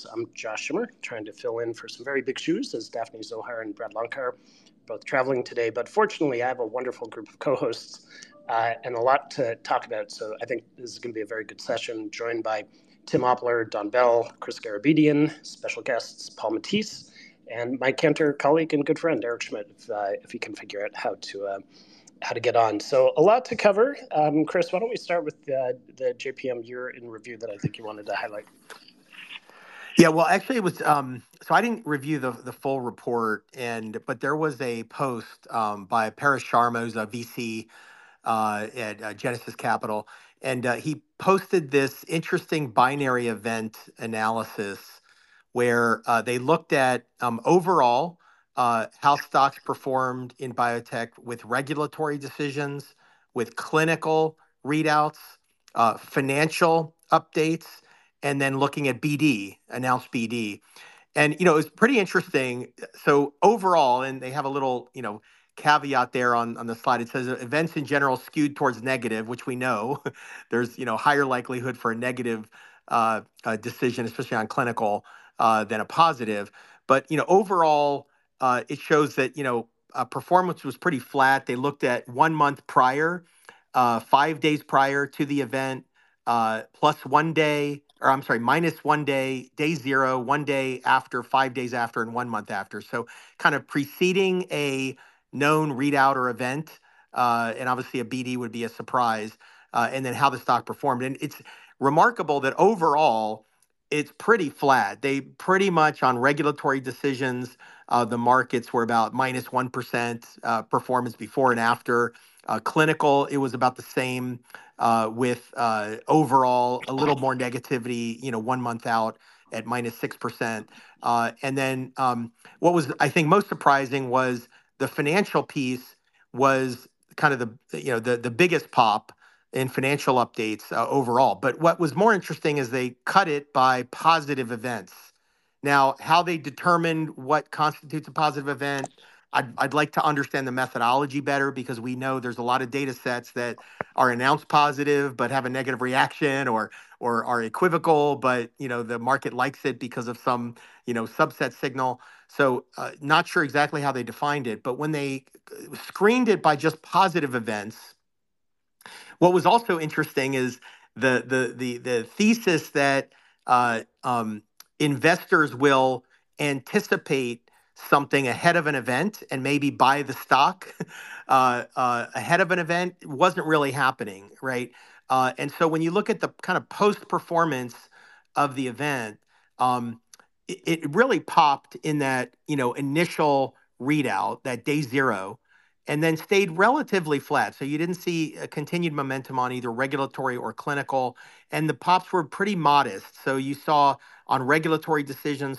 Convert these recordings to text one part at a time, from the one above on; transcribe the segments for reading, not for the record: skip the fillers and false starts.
I'm Josh Schimmer, trying to fill in for some very big shoes as Daphne Zohar and Brad Longcar both traveling today. But fortunately, I have a wonderful group of co-hosts and a lot to talk about. So I think this is going to be a very good session, joined by Tim Oppler, Don Bell, Chris Garabedian, special guests Paul Matisse, and my Cantor colleague and good friend Eric Schmidt, if he can figure out how to get on. So a lot to cover. Chris, why don't we start with the JPM year in review that I think you wanted to highlight? Yeah, well, actually, it was. So I didn't review the full report, but there was a post by Paresh Sharma, who's a VC at Genesis Capital, and he posted this interesting binary event analysis where they looked at overall how stocks performed in biotech with regulatory decisions, with clinical readouts, financial updates, and then looking at BD, announced BD. And, it was pretty interesting. So overall, and they have a little, caveat there on the slide. It says events in general skewed towards negative, which we know there's, higher likelihood for a negative decision, especially on clinical, than a positive. But, overall, it shows that, performance was pretty flat. They looked at 1 month prior, 5 days prior to the event, plus 1 day, or I'm sorry, minus 1 day, day zero, 1 day after, 5 days after, and 1 month after. So kind of preceding a known readout or event, and obviously a BD would be a surprise, and then how the stock performed. And it's remarkable that overall, it's pretty flat. They pretty much on regulatory decisions, the markets were about minus 1% performance before and after. Clinical, it was about the same with overall a little more negativity, 1 month out at minus 6%. And then what was, I think, most surprising was the financial piece was kind of the biggest pop in financial updates overall. But what was more interesting is they cut it by positive events. Now, how they determined what constitutes a positive event, I'd like to understand the methodology better, because we know there's a lot of data sets that are announced positive but have a negative reaction, or are equivocal, but the market likes it because of some subset signal. So not sure exactly how they defined it, but when they screened it by just positive events, what was also interesting is the thesis that investors will anticipate something ahead of an event and maybe buy the stock ahead of an event wasn't really happening, right? And so when you look at the kind of post performance of the event, it really popped in that initial readout, that day zero, and then stayed relatively flat. So you didn't see a continued momentum on either regulatory or clinical, and the pops were pretty modest. So you saw on regulatory decisions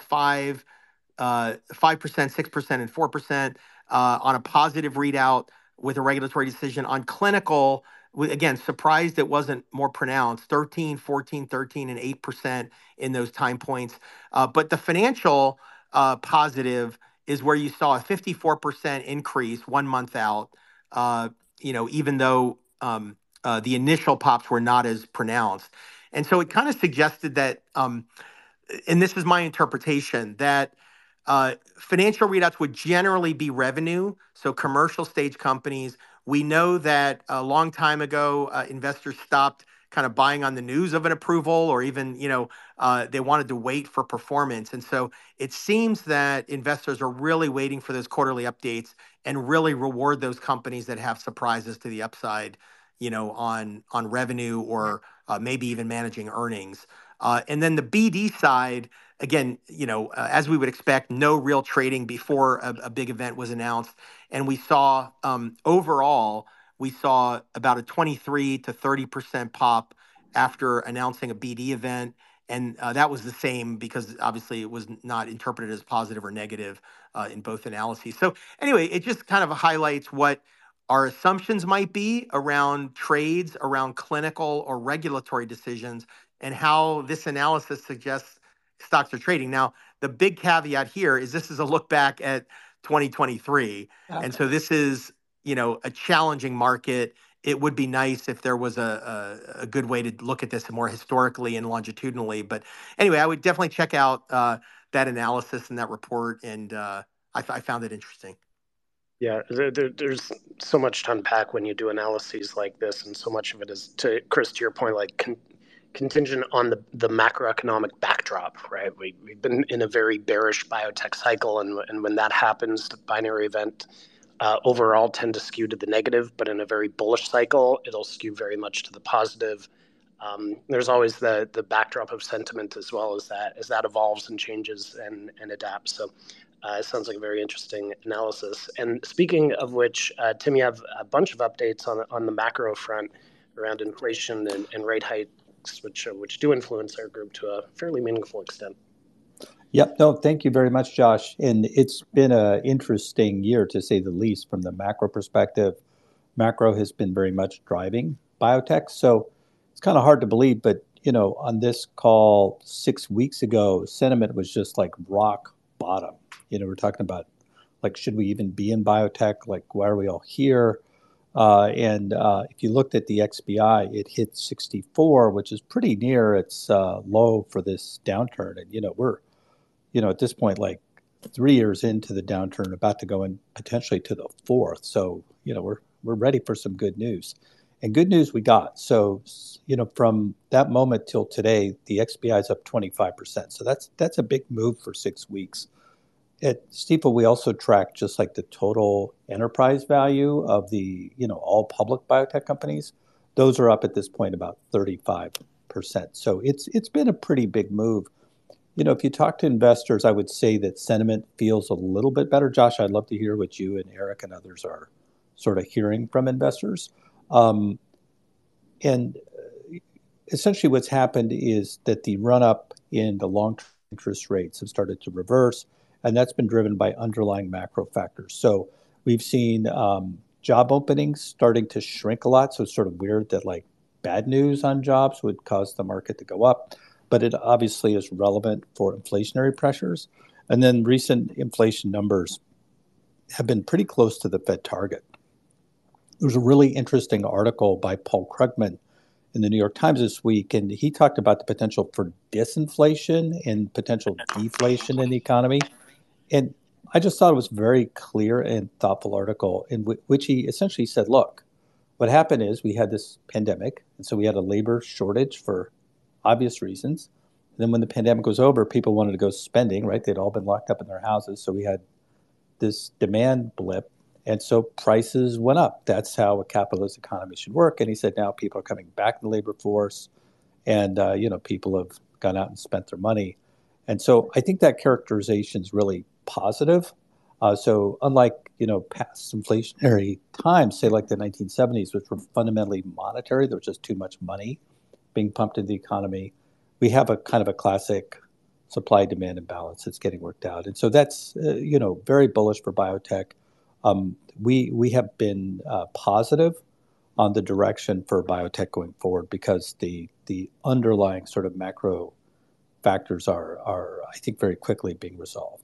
5%, 6%, and 4% on a positive readout with a regulatory decision. On clinical, again, surprised it wasn't more pronounced, 13, 14, 13, and 8% in those time points. But the financial positive is where you saw a 54% increase 1 month out, even though the initial pops were not as pronounced. And so it kind of suggested that, and this is my interpretation, that financial readouts would generally be revenue. So commercial stage companies, we know that a long time ago, investors stopped kind of buying on the news of an approval, or even, they wanted to wait for performance. And so it seems that investors are really waiting for those quarterly updates and really reward those companies that have surprises to the upside, on revenue, or maybe even managing earnings. And then the BD side, again, as we would expect, no real trading before a big event was announced. And we saw overall, we saw about a 23 to 30% pop after announcing a BD event. And that was the same because obviously it was not interpreted as positive or negative in both analyses. So anyway, it just kind of highlights what our assumptions might be around trades, around clinical or regulatory decisions, and how this analysis suggests stocks are trading. Now, the big caveat here is this is a look back at 2023. Okay. And so this is, a challenging market. it would be nice if there was a good way to look at this more historically and longitudinally. But anyway, I would definitely check out that analysis and that report, and I found it interesting. Yeah, there's so much to unpack when you do analyses like this, and so much of it is, to Chris, to your point, like contingent on the macroeconomic backdrop, right? We've been in a very bearish biotech cycle, and when that happens, the binary event overall tend to skew to the negative, but in a very bullish cycle, it'll skew very much to the positive. There's always the backdrop of sentiment as well as that evolves and changes and adapts. So it sounds like a very interesting analysis. And speaking of which, Tim, you have a bunch of updates on the macro front around inflation and rate hikes, which do influence our group to a fairly meaningful extent. Yep. No, thank you very much, Josh. And it's been an interesting year, to say the least, from the macro perspective. Macro has been very much driving biotech. So it's kind of hard to believe, but on this call 6 weeks ago, sentiment was just like rock bottom. We're talking about, like, should we even be in biotech? Like, why are we all here? And if you looked at the XBI, it hit 64, which is pretty near its low for this downturn. And we're at this point, like 3 years into the downturn, about to go in potentially to the fourth. So, we're ready for some good news. And good news we got. So, from that moment till today, the XBI is up 25%. So that's a big move for 6 weeks. At Stifel, we also track just like the total enterprise value of the, all public biotech companies. Those are up at this point about 35%. So it's been a pretty big move. If you talk to investors, I would say that sentiment feels a little bit better. Josh, I'd love to hear what you and Eric and others are sort of hearing from investors. And essentially what's happened is that the run-up in the long-term interest rates have started to reverse, and that's been driven by underlying macro factors. So we've seen job openings starting to shrink a lot. So it's sort of weird that like bad news on jobs would cause the market to go up, but it obviously is relevant for inflationary pressures. And then recent inflation numbers have been pretty close to the Fed target. There was a really interesting article by Paul Krugman in the New York Times this week, and he talked about the potential for disinflation and potential deflation in the economy. And I just thought it was a very clear and thoughtful article in which he essentially said, look, what happened is we had this pandemic, and so we had a labor shortage for obvious reasons. And then when the pandemic was over, people wanted to go spending, right? They'd all been locked up in their houses. So we had this demand blip. And so prices went up. That's how a capitalist economy should work. And he said now people are coming back in the labor force, and people have gone out and spent their money. And so I think that characterization is really positive. So unlike past inflationary times, say like the 1970s, which were fundamentally monetary, there was just too much money being pumped into the economy, we have a kind of a classic supply-demand imbalance that's getting worked out. And so that's very bullish for biotech. We have been positive on the direction for biotech going forward because the underlying sort of macro factors are I think very quickly being resolved.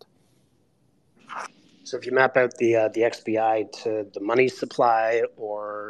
So if you map out the XBI to the money supply or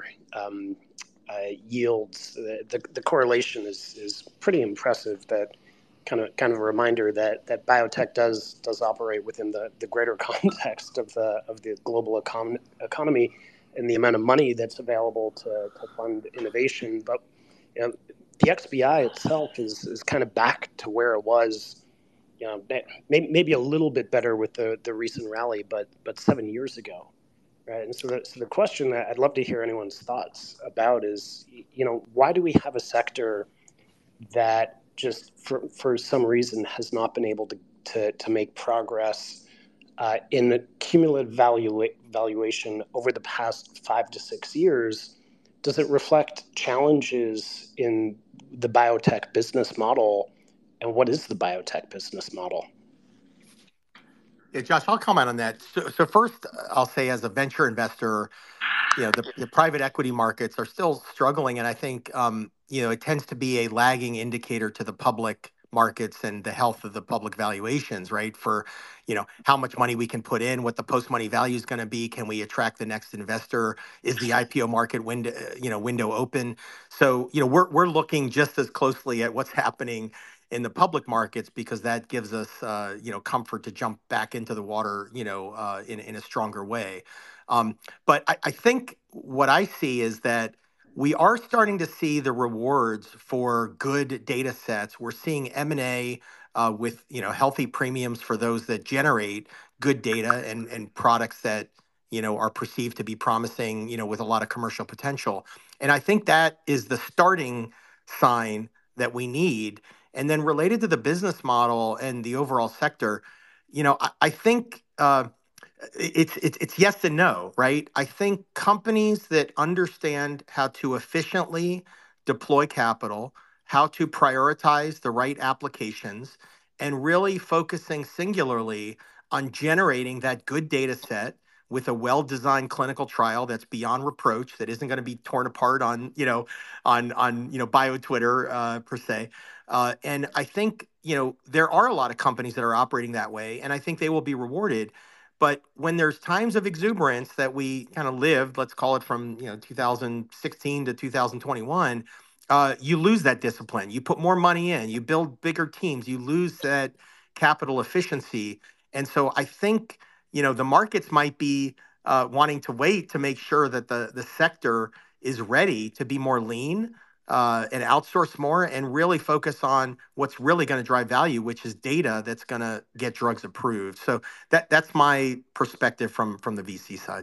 yields, the correlation is pretty impressive. That kind of a reminder that biotech does operate within the greater context of the global economy and the amount of money that's available to fund innovation. But the XBI itself is kind of back to where it was. Maybe a little bit better with the recent rally, but 7 years ago, right? And so the question that I'd love to hear anyone's thoughts about is, why do we have a sector that just for some reason has not been able to make progress in the cumulative valuation over the past 5 to 6 years? Does it reflect challenges in the biotech business model? And what is the biotech business model? Yeah, Josh, I'll comment on that. So first, I'll say as a venture investor, the private equity markets are still struggling, and I think it tends to be a lagging indicator to the public markets and the health of the public valuations, right? For, how much money we can put in, what the post-money value is going to be, can we attract the next investor? Is the IPO market window open? So, we're looking just as closely at what's happening in the public markets because that gives us, comfort to jump back into the water, in a stronger way. But I think what I see is that we are starting to see the rewards for good data sets. We're seeing M&A with healthy premiums for those that generate good data and products that are perceived to be promising, with a lot of commercial potential. And I think that is the starting sign that we need. And then related to the business model and the overall sector, I think it's yes and no, right? I think companies that understand how to efficiently deploy capital, how to prioritize the right applications, and really focusing singularly on generating that good data set with a well-designed clinical trial that's beyond reproach, that isn't going to be torn apart on, bio Twitter per se. And I think, there are a lot of companies that are operating that way, and I think they will be rewarded. But when there's times of exuberance that we kind of lived, let's call it from 2016 to 2021, you lose that discipline. You put more money in, you build bigger teams, you lose that capital efficiency. And so I think the markets might be wanting to wait to make sure that the sector is ready to be more lean and outsource more and really focus on what's really going to drive value, which is data that's going to get drugs approved. So that's my perspective from the VC side.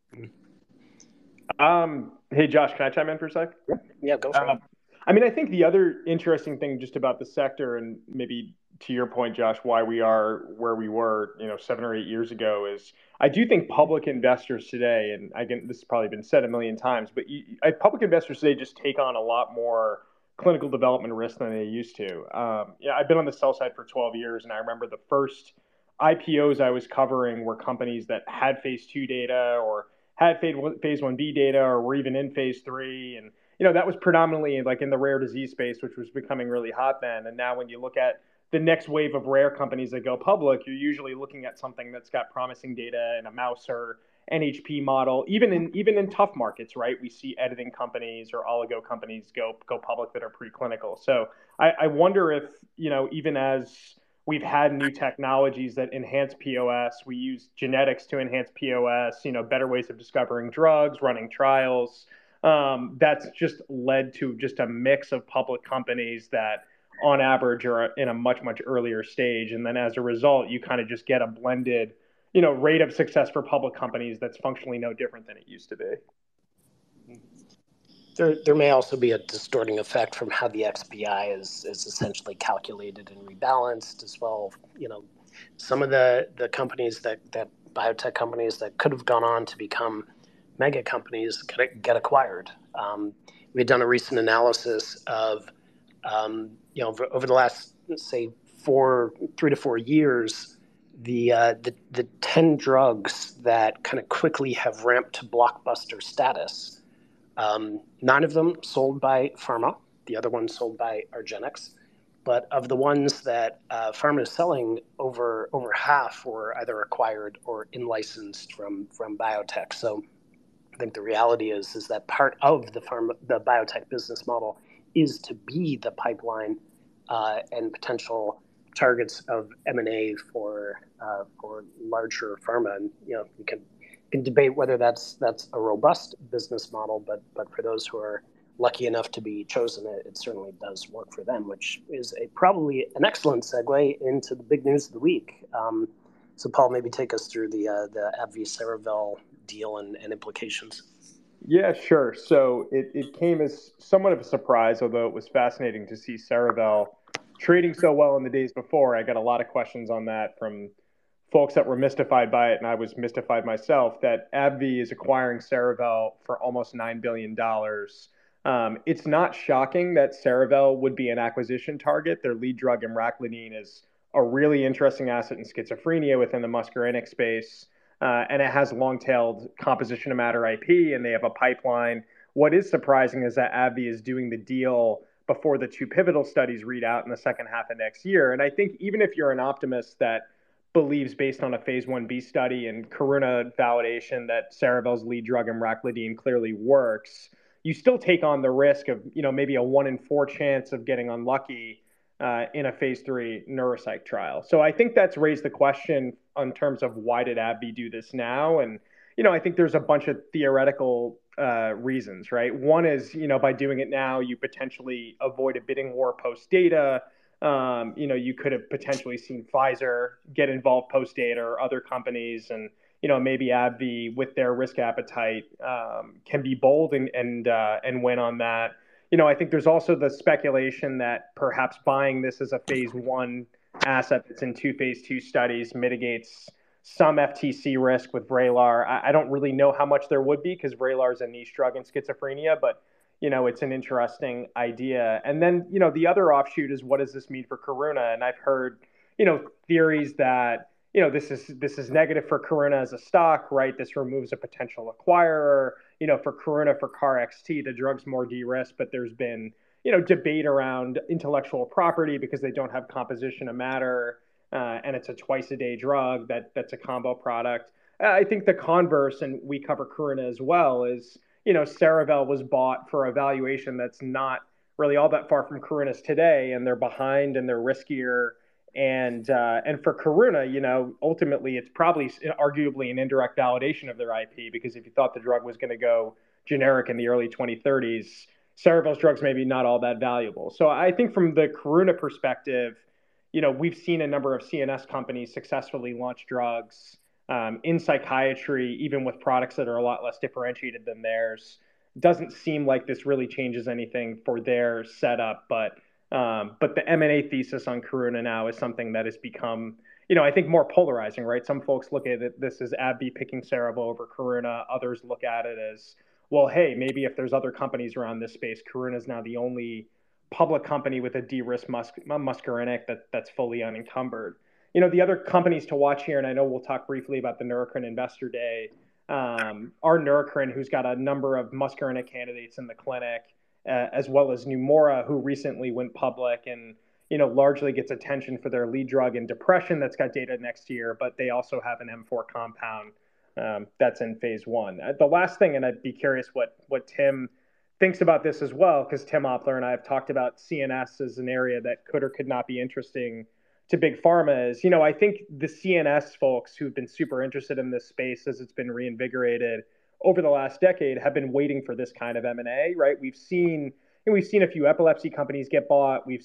Hey, Josh, can I chime in for a sec? Yeah, go for it. I think the other interesting thing just about the sector, and maybe to your point, Josh, why we are where we were, 7 or 8 years ago, is I do think public investors today, and again, this has probably been said a million times, but public investors today just take on a lot more clinical development risk than they used to. I've been on the sell side for 12 years, and I remember the first IPOs I was covering were companies that had phase 2 data or had phase 1B data or were even in phase 3. And, that was predominantly like in the rare disease space, which was becoming really hot then. And now when you look at the next wave of rare companies that go public, you're usually looking at something that's got promising data in a mouse or NHP model. Even in tough markets, right? We see editing companies or oligo companies go public that are preclinical. So I wonder if, even as we've had new technologies that enhance POS, we use genetics to enhance POS, better ways of discovering drugs, running trials. That's just led to just a mix of public companies that on average are in a much, much earlier stage. And then as a result, you kind of just get a blended, rate of success for public companies that's functionally no different than it used to be. There may also be a distorting effect from how the XBI is essentially calculated and rebalanced as well. Some of the companies that biotech companies that could have gone on to become mega companies get acquired. We had done a recent analysis of, over the last, say, 3 to 4 years, the 10 drugs that kind of quickly have ramped to blockbuster status. 9 of them sold by pharma, the other one sold by argenx. But of the ones that pharma is selling, over half were either acquired or in-licensed from biotech. So I think the reality is that part of the biotech business model is to be the pipeline and potential targets of M&A for larger pharma. And you can debate whether that's a robust business model, but for those who are lucky enough to be chosen, it certainly does work for them, which is probably an excellent segue into the big news of the week. So Paul, maybe take us through the AbbVie Cerevel deal and implications. Yeah, sure. So it came as somewhat of a surprise, although it was fascinating to see Cerevel trading so well in the days before. I got a lot of questions on that from folks that were mystified by it, and I was mystified myself, that AbbVie is acquiring Cerevel for almost $9 billion. It's not shocking that Cerevel would be an acquisition target. Their lead drug, emraclidine, is a really interesting asset in schizophrenia within the muscarinic space, and it has long-tailed composition of matter IP, and they have a pipeline. What is surprising is that AbbVie is doing the deal before the 2 pivotal studies read out in the second half of next year. And I think even if you're an optimist that believes, based on a phase 1b study and Karuna validation, that Cerevel's lead drug emraclidine clearly works, you still take on the risk of, maybe a 1 in 4 chance of getting unlucky in a phase 3 neuropsych trial. So I think that's raised the question in terms of why did AbbVie do this now? And, I think there's a bunch of theoretical reasons, right? One is, by doing it now, you potentially avoid a bidding war post data. You could have potentially seen Pfizer get involved post data, or other companies, and maybe AbbVie, with their risk appetite, can be bold and win on that. I think there's also the speculation that perhaps buying this as a phase 1 asset that's in 2 phase 2 studies mitigates some FTC risk with Vraylar. I don't really know how much there would be, because Vraylar is a niche drug in schizophrenia, but it's an interesting idea. And then, the other offshoot is, what does this mean for Karuna? And I've heard, theories that, this is negative for Karuna as a stock, right? This removes a potential acquirer. For Karuna, for KarXT, the drug's more de-risked, but there's been, debate around intellectual property because they don't have composition of matter, and it's a twice-a-day drug that's a combo product. I think the converse, and we cover Karuna as well, is, Cerevel was bought for a valuation that's not really all that far from Karuna's today, and they're behind and they're riskier. And for Karuna, ultimately, it's probably arguably an indirect validation of their IP, because if you thought the drug was going to go generic in the early 2030s, Cerevel's drug's maybe not all that valuable. So I think from the Karuna perspective, we've seen a number of CNS companies successfully launch drugs in psychiatry, even with products that are a lot less differentiated than theirs. It doesn't seem like this really changes anything for their setup, but the M&A thesis on Karuna now is something that has become, I think, more polarizing, right? Some folks look at this as AbbVie picking Cerevel over Karuna. Others look at it as, well, hey, maybe if there's other companies around this space, Karuna is now the only public company with a de-risk muscarinic that's fully unencumbered. The other companies to watch here, and I know we'll talk briefly about the Neurocrine Investor Day, are Neurocrine, who's got a number of muscarinic candidates in the clinic, as well as Neumora, who recently went public and, largely gets attention for their lead drug in depression that's got data next year, but they also have an M4 compound that's in phase 1. The last thing, and I'd be curious what Tim thinks about this as well, because Tim Opler and I have talked about CNS as an area that could or could not be interesting to big pharma, is, I think the CNS folks who've been super interested in this space as it's been reinvigorated over the last decade have been waiting for this kind of M&A, right? We've seen a few epilepsy companies get bought. We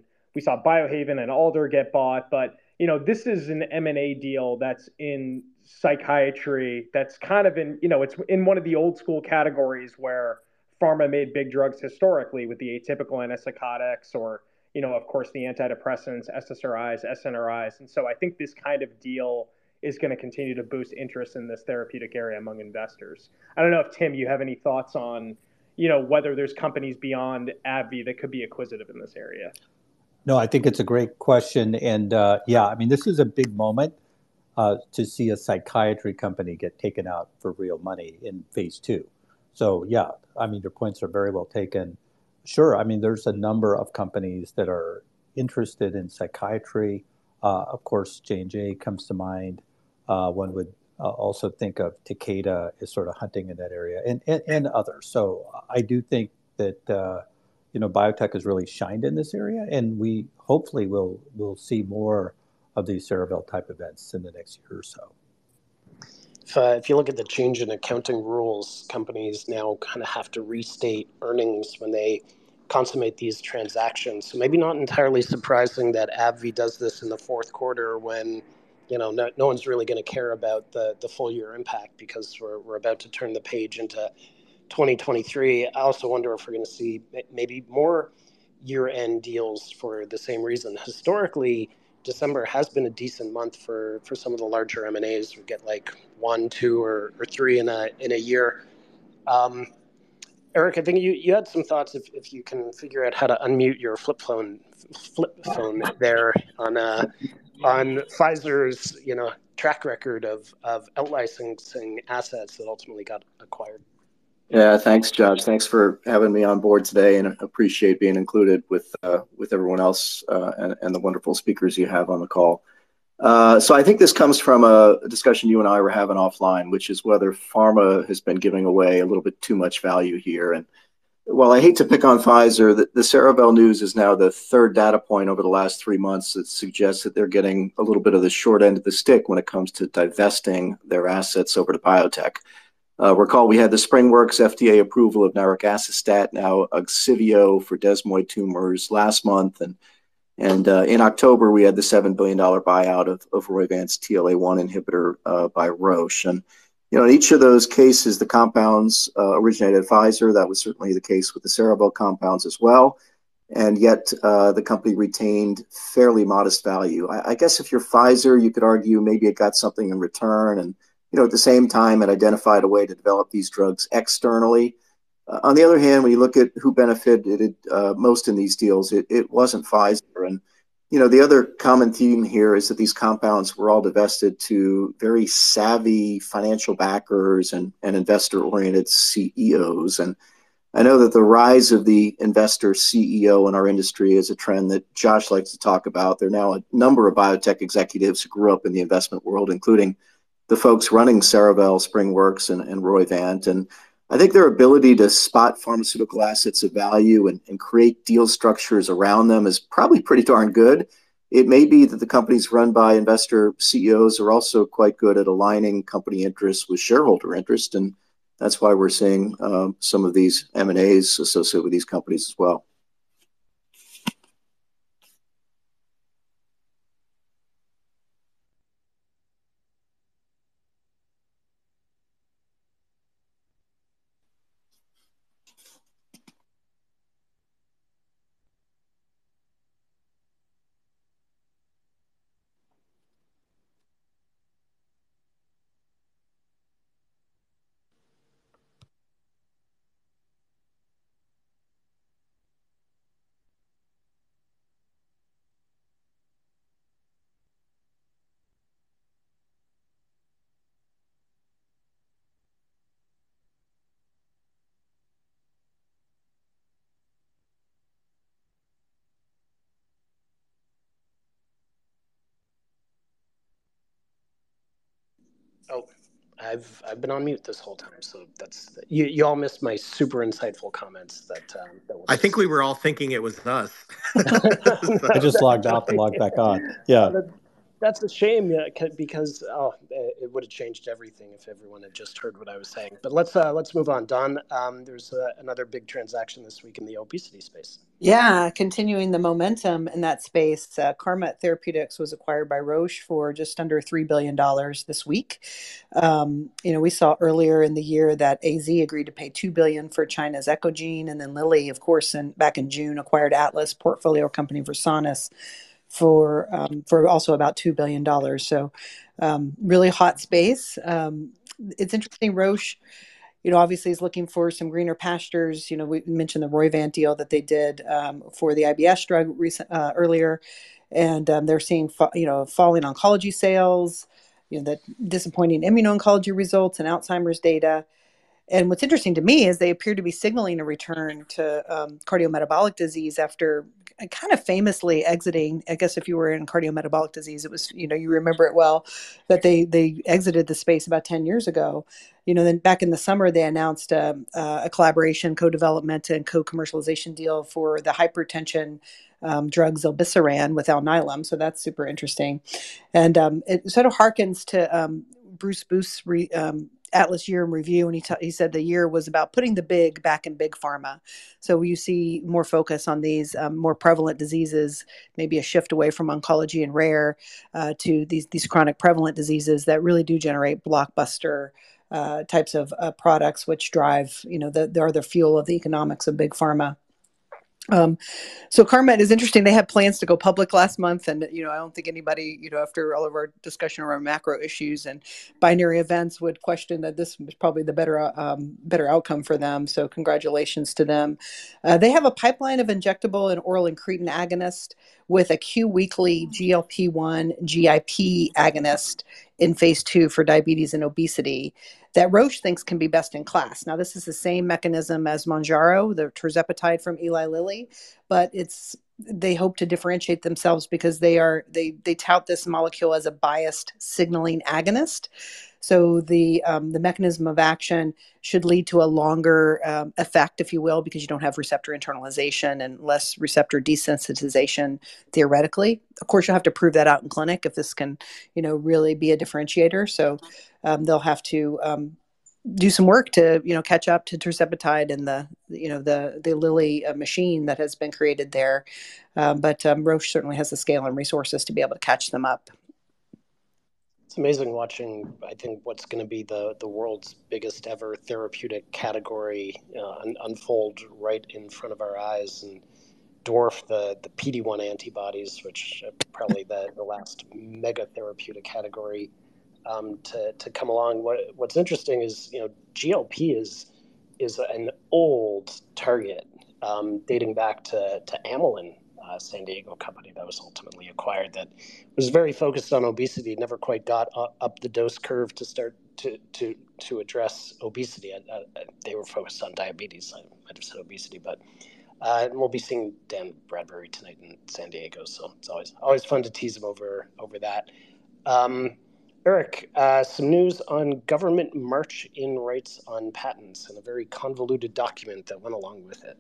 saw Biohaven and Alder get bought, but this is an M&A deal that's in psychiatry, that's kind of in, it's in one of the old school categories where pharma made big drugs historically, with the atypical antipsychotics, or, of course, the antidepressants, SSRIs, SNRIs. And so I think this kind of deal is going to continue to boost interest in this therapeutic area among investors. I don't know if, Tim, you have any thoughts on, whether there's companies beyond AbbVie that could be acquisitive in this area. No, I think it's a great question. And this is a big moment to see a psychiatry company get taken out for real money in phase 2. So, your points are very well taken. Sure, there's a number of companies that are interested in psychiatry. Of course, J&J comes to mind. One would also think of Takeda as sort of hunting in that area, and others. So I do think that biotech has really shined in this area, and we hopefully will see more of these Cerevel type events in the next year or so. If you look at the change in accounting rules, companies now kind of have to restate earnings when they consummate these transactions. So maybe not entirely surprising that AbbVie does this in the fourth quarter, when no one's really going to care about the full year impact, because we're about to turn the page into 2023. I also wonder if we're going to see maybe more year-end deals for the same reason. Historically, December has been a decent month for some of the larger M&As. We get like 1, 2, or 3 in a year. Eric, I think you had some thoughts, if you can figure out how to unmute your flip phone there on Pfizer's track record of out-licensing assets that ultimately got acquired. Yeah, thanks, Josh. Thanks for having me on board today, and appreciate being included with everyone else and the wonderful speakers you have on the call. So I think this comes from a discussion you and I were having offline, which is whether pharma has been giving away a little bit too much value here. And while I hate to pick on Pfizer, the Cerevel news is now the third data point over the last 3 months that suggests that they're getting a little bit of the short end of the stick when it comes to divesting their assets over to biotech. Recall we had the SpringWorks FDA approval of nirogacestat, now Ogsiveo for desmoid tumors last month, and in October we had the $7 billion buyout of Roivant's TLA1 inhibitor by Roche. And in each of those cases, the compounds originated at Pfizer. That was certainly the case with the Cerevel compounds as well. And yet the company retained fairly modest value. I guess if you're Pfizer, you could argue maybe it got something in return, and at the same time, it identified a way to develop these drugs externally. On the other hand, when you look at who benefited most in these deals, it wasn't Pfizer. And the other common theme here is that these compounds were all divested to very savvy financial backers and investor-oriented CEOs. And I know that the rise of the investor CEO in our industry is a trend that Josh likes to talk about. There are now a number of biotech executives who grew up in the investment world, including the folks running Cerevel, SpringWorks, and Roivant. And I think their ability to spot pharmaceutical assets of value and create deal structures around them is probably pretty darn good. It may be that the companies run by investor CEOs are also quite good at aligning company interests with shareholder interest, and that's why we're seeing some of these M&As associated with these companies as well. Oh, I've been on mute this whole time, so that's you all missed my super insightful comments that I think we were all thinking it was us. I just logged off and logged back on. Yeah. That's a shame because it would have changed everything if everyone had just heard what I was saying. But let's move on. Don, there's another big transaction this week in the obesity space. Yeah, continuing the momentum in that space, Carmot Therapeutics was acquired by Roche for just under $3 billion this week. We saw earlier in the year that AZ agreed to pay $2 billion for China's Echogene, and then Lilly, of course, back in June, acquired Atlas portfolio company Versanis for also about $2 billion. So really hot space. It's interesting, Roche, obviously is looking for some greener pastures. We mentioned the Roivant deal that they did for the IBS drug earlier, and they're seeing falling oncology sales, the disappointing immuno-oncology results and Alzheimer's data. And what's interesting to me is they appear to be signaling a return to cardiometabolic disease after kind of famously exiting. I guess if you were in cardiometabolic disease, it was, you remember it well, that they exited the space about 10 years ago. Then back in the summer, they announced a collaboration, co-development, and co-commercialization deal for the hypertension drug zilebesiran with Alnylam. So that's super interesting. And it sort of harkens to Bruce Booth's Atlas Year in Review, and he said the year was about putting the big back in big pharma. So you see more focus on these more prevalent diseases, maybe a shift away from oncology and rare to these chronic prevalent diseases that really do generate blockbuster types of products, which drive, they're the fuel of the economics of big pharma. So Carmot is interesting. They had plans to go public last month, and I don't think anybody, after all of our discussion around macro issues and binary events, would question that this was probably the better outcome for them. So congratulations to them. They have a pipeline of injectable and oral incretin agonist with a Q weekly GLP-1 GIP agonist in phase 2 for diabetes and obesity that Roche thinks can be best in class. Now, this is the same mechanism as Mounjaro, the tirzepatide from Eli Lilly, but they hope to differentiate themselves because they tout this molecule as a biased signaling agonist. So the mechanism of action should lead to a longer effect, if you will, because you don't have receptor internalization and less receptor desensitization theoretically. Of course, you'll have to prove that out in clinic if this can, really be a differentiator. So they'll have to do some work to, catch up to tirzepatide and the Lilly machine that has been created there. But Roche certainly has the scale and resources to be able to catch them up. It's amazing watching, I think, what's going to be the world's biggest ever therapeutic category unfold right in front of our eyes and dwarf the PD-1 antibodies, which are probably the last mega therapeutic category to come along. What's interesting is, GLP is an old target dating back to Amylin, San Diego company that was ultimately acquired, that was very focused on obesity, never quite got up the dose curve to start to address obesity. They were focused on diabetes. I might have said obesity, but we'll be seeing Dan Bradbury tonight in San Diego, so it's always fun to tease him over that. Eric, some news on government march-in rights on patents and a very convoluted document that went along with it.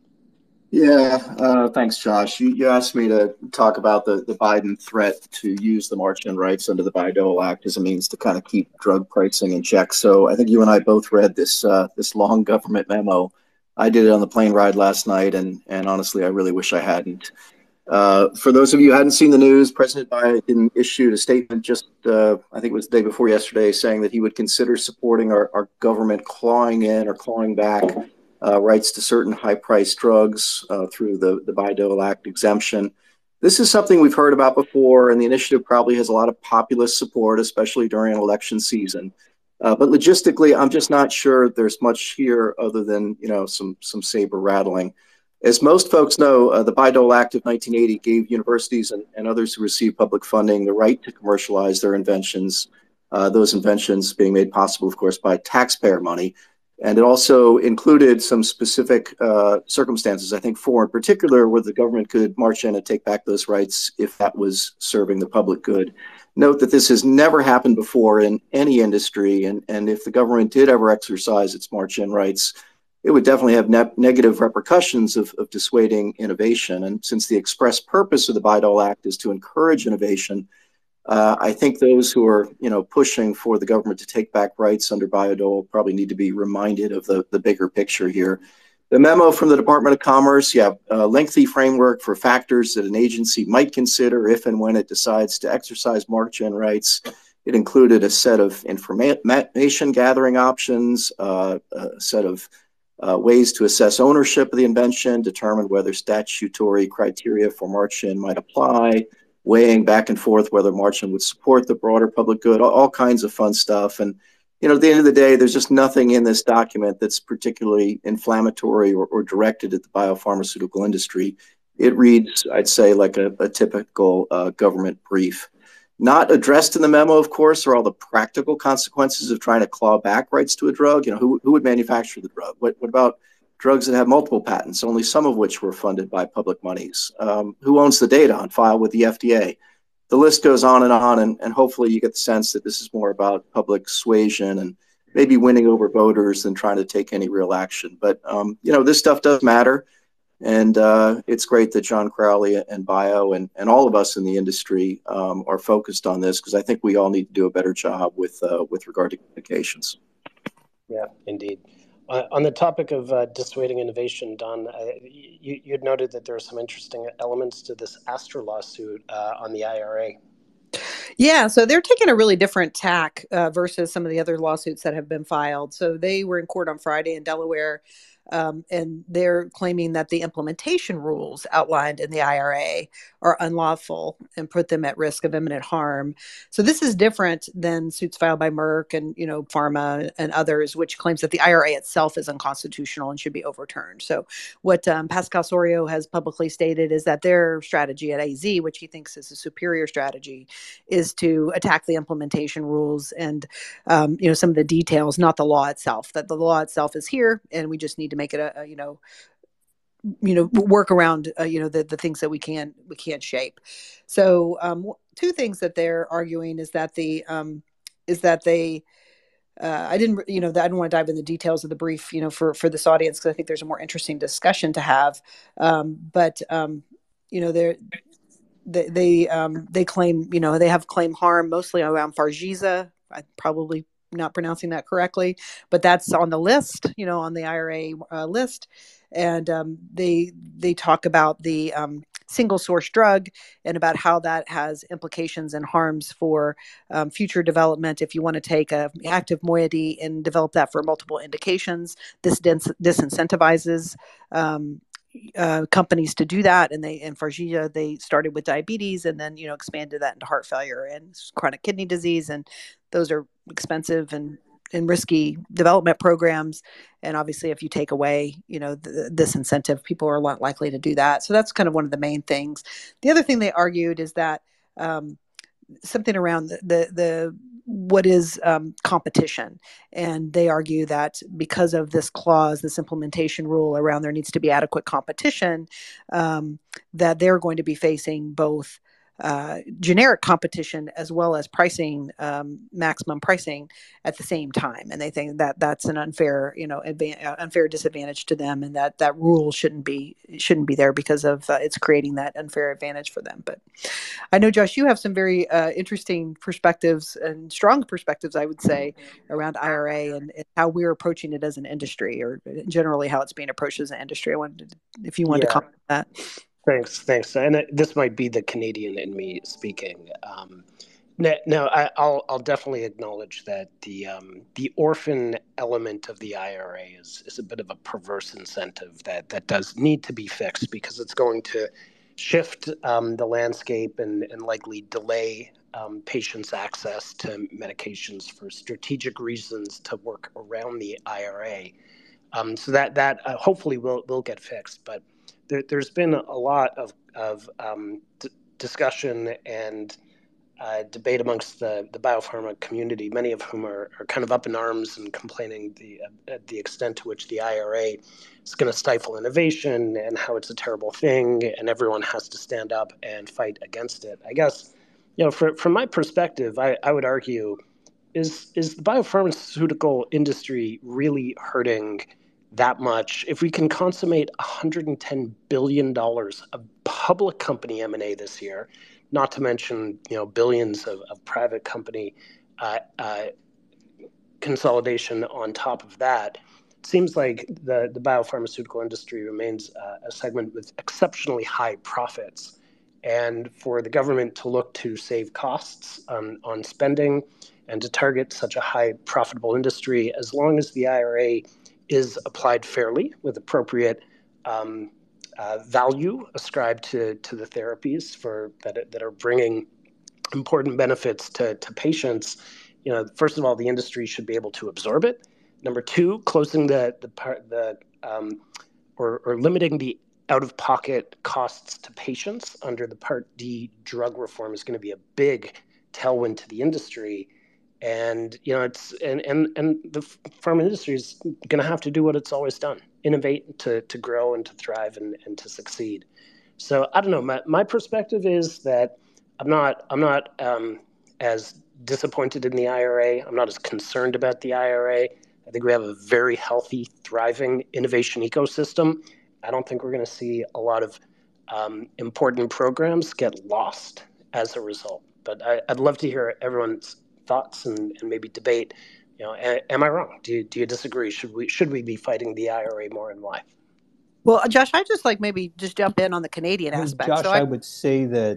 Yeah, thanks, Josh. You asked me to talk about the Biden threat to use the march-in rights under the Bayh-Dole Act as a means to kind of keep drug pricing in check. So I think you and I both read this long government memo. I did it on the plane ride last night, and honestly, I really wish I hadn't. For those of you who hadn't seen the news, President Biden issued a statement just, I think it was the day before yesterday, saying that he would consider supporting our government clawing back rights to certain high-priced drugs through the Bayh-Dole Act exemption. This is something we've heard about before, and the initiative probably has a lot of populist support, especially during an election season. But logistically, I'm just not sure there's much here other than some saber rattling. As most folks know, the Bayh-Dole Act of 1980 gave universities and others who receive public funding the right to commercialize their inventions, those inventions being made possible, of course, by taxpayer money. And it also included some specific circumstances, I think 4 in particular, where the government could march in and take back those rights if that was serving the public good. Note that this has never happened before in any industry, and if the government did ever exercise its march-in rights, it would definitely have negative repercussions of dissuading innovation. And since the express purpose of the Bayh-Dole Act is to encourage innovation, I think those who are, pushing for the government to take back rights under Bayh-Dole probably need to be reminded of the bigger picture here. The memo from the Department of Commerce, a lengthy framework for factors that an agency might consider if and when it decides to exercise march-in rights. It included a set of information gathering options, a set of ways to assess ownership of the invention, determine whether statutory criteria for march-in might apply, weighing back and forth whether march-in would support the broader public good, all kinds of fun stuff. And, at the end of the day, there's just nothing in this document that's particularly inflammatory or directed at the biopharmaceutical industry. It reads, I'd say, like a typical government brief. Not addressed in the memo, of course, are all the practical consequences of trying to claw back rights to a drug. Who would manufacture the drug? What about drugs that have multiple patents, only some of which were funded by public monies? Who owns the data on file with the FDA? The list goes on, and hopefully you get the sense that this is more about public suasion and maybe winning over voters than trying to take any real action. But, this stuff does matter. And it's great that John Crowley and Bio and all of us in the industry are focused on this, because I think we all need to do a better job with regard to communications. Yeah, indeed. On the topic of dissuading innovation, Don, you'd noted that there are some interesting elements to this Astra lawsuit on the IRA. Yeah, so they're taking a really different tack versus some of the other lawsuits that have been filed. So they were in court on Friday in Delaware. and they're claiming that the implementation rules outlined in the IRA are unlawful and put them at risk of imminent harm. So this is different than suits filed by Merck and Pharma and others, which claims that the IRA itself is unconstitutional and should be overturned. So what Pascal Soriot has publicly stated is that their strategy at AZ, which he thinks is a superior strategy, is to attack the implementation rules and some of the details, not the law itself. That the law itself is here, and we just need to make it work around the things that we can't shape. So two things that they're arguing is that they I didn't want to dive in the details of the brief for this audience, because I think there's a more interesting discussion to have. But they claim they have claim harm mostly around Farxiga. I'm probably not pronouncing that correctly, but that's on the list, on the IRA list. And they talk about the single source drug and about how that has implications and harms for future development. If you want to take an active moiety and develop that for multiple indications, this disincentivizes companies to do that. And Farxiga, they started with diabetes and then expanded that into heart failure and chronic kidney disease, and those are expensive and risky development programs. And obviously, if you take away this incentive, people are a lot likely to do that. So that's kind of one of the main things. The other thing they argued is that something around the what is competition. And they argue that because of this clause, this implementation rule around there needs to be adequate competition, that they're going to be facing both generic competition as well as pricing, maximum pricing at the same time. And they think that that's an unfair disadvantage to them, and that rule shouldn't be there because of it's creating that unfair advantage for them. But I know, Josh, you have some very interesting perspectives and strong perspectives, I would say, around IRA and how we're approaching it as an industry, or generally how it's being approached as an industry. I wanted if you wanted to comment on that. Thanks. And this might be the Canadian in me speaking. No, I'll definitely acknowledge that the orphan element of the IRA is a bit of a perverse incentive that does need to be fixed, because it's going to shift the landscape and likely delay patients' access to medications for strategic reasons to work around the IRA. So that hopefully will get fixed, but there's been a lot of discussion and debate amongst the biopharma community, many of whom are kind of up in arms and complaining the extent to which the IRA is going to stifle innovation and how it's a terrible thing and everyone has to stand up and fight against it. I guess, from my perspective, I would argue, is the biopharmaceutical industry really hurting that much? If we can consummate $110 billion of public company M&A this year, not to mention billions of private company consolidation on top of that, it seems like the biopharmaceutical industry remains a segment with exceptionally high profits. And for the government to look to save costs on spending and to target such a high profitable industry, as long as the IRA is applied fairly with appropriate value ascribed to the therapies that are bringing important benefits to patients, first of all, the industry should be able to absorb it. Number two, closing or limiting the out-of-pocket costs to patients under the Part D drug reform is going to be a big tailwind to the industry. And the pharma industry is going to have to do what it's always done: innovate to grow and to thrive and to succeed. So I don't know. My perspective is that I'm not as disappointed in the IRA. I'm not as concerned about the IRA. I think we have a very healthy, thriving innovation ecosystem. I don't think we're going to see a lot of important programs get lost as a result. But I'd love to hear everyone's thoughts and maybe debate. Am I wrong? Do you disagree? Should we be fighting the IRA more, and why? Well, Josh, I just maybe just jump in on the Canadian aspect. Josh, I would say that.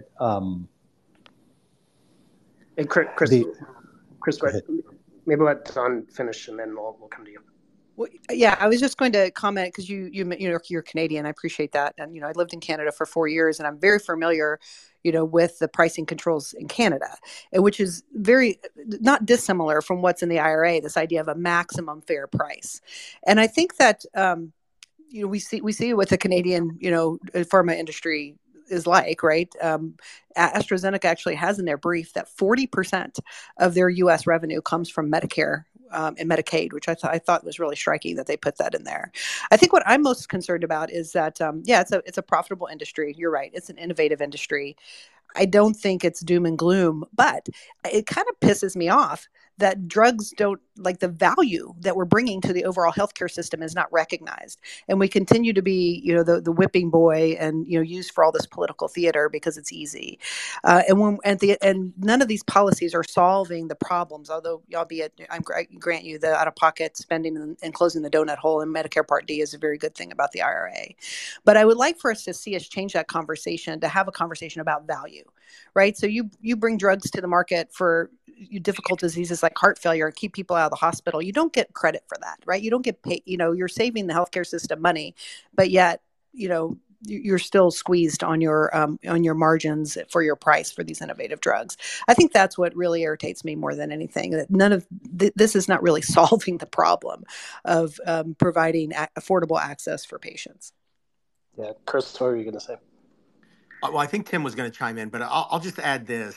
Hey, Chris, maybe let Don finish, and then we'll come to you. Well, yeah, I was just going to comment because you're Canadian. I appreciate that, and I lived in Canada for 4 years, and I'm very familiar, with the pricing controls in Canada, and which is very not dissimilar from what's in the IRA. This idea of a maximum fair price, and I think that we see what the Canadian pharma industry is like, right? AstraZeneca actually has in their brief that 40% of their U.S. revenue comes from Medicare and Medicaid, which I thought was really striking that they put that in there. I think what I'm most concerned about is that, it's a profitable industry. You're right. It's an innovative industry. I don't think it's doom and gloom, but it kind of pisses me off that drugs don't like the value that we're bringing to the overall healthcare system is not recognized. And we continue to be, the whipping boy and, used for all this political theater because it's easy. And none of these policies are solving the problems, although I grant you the out-of-pocket spending and closing the donut hole in Medicare Part D is a very good thing about the IRA. But I would like for us to see us change that conversation to have a conversation about value, right? So you bring drugs to the market for difficult diseases like heart failure and keep people out of the hospital. You don't get credit for that, right? You don't get paid, you're saving the healthcare system money, but yet, you're still squeezed on your margins for your price for these innovative drugs. I think that's what really irritates me more than anything. That none of this is not really solving the problem of providing affordable access for patients. Yeah, Chris, what were you going to say? Well, I think Tim was going to chime in, but I'll just add this.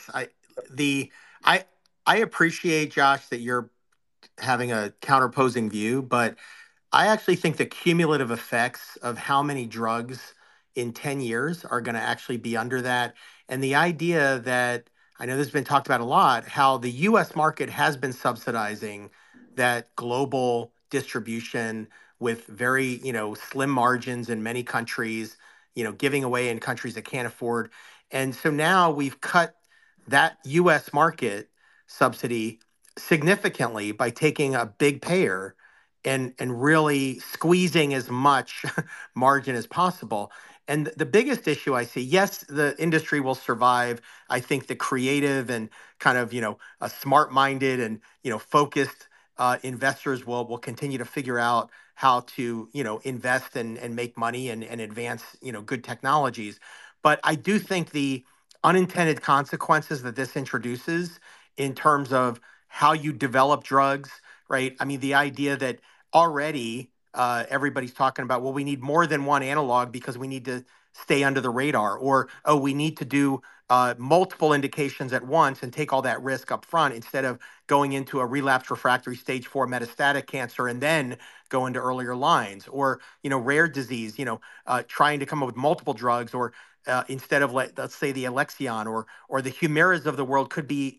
I appreciate, Josh, that you're having a counterposing view, but I actually think the cumulative effects of how many drugs in 10 years are going to actually be under that. And the idea that, I know this has been talked about a lot, how the US market has been subsidizing that global distribution with very, slim margins in many countries, giving away in countries that can't afford. And so now we've cut that US market subsidy significantly by taking a big payer and really squeezing as much margin as possible. And the biggest issue I see, yes, the industry will survive. I think the creative and kind of, smart-minded and, focused investors will continue to figure out how to, invest and make money and advance, good technologies. But I do think the unintended consequences that this introduces in terms of how you develop drugs, right? I mean, the idea that already everybody's talking about, well, we need more than one analog because we need to stay under the radar, or, oh, we need to do multiple indications at once and take all that risk up front instead of going into a relapsed refractory stage 4 metastatic cancer and then go into earlier lines, or, rare disease, trying to come up with multiple drugs, or instead of let's say the Alexion or the Humiras of the world could be,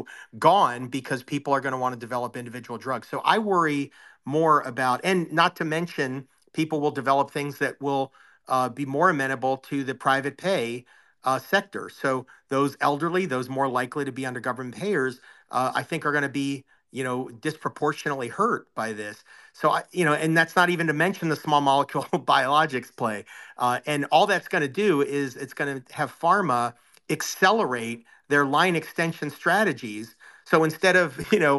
gone because people are going to want to develop individual drugs. So I worry more about, and not to mention, people will develop things that will be more amenable to the private pay sector. So those elderly, those more likely to be under government payers, I think are going to be, disproportionately hurt by this. So, and that's not even to mention the small molecule biologics play. And all that's going to do is it's going to have pharma accelerate their line extension strategies. So instead of,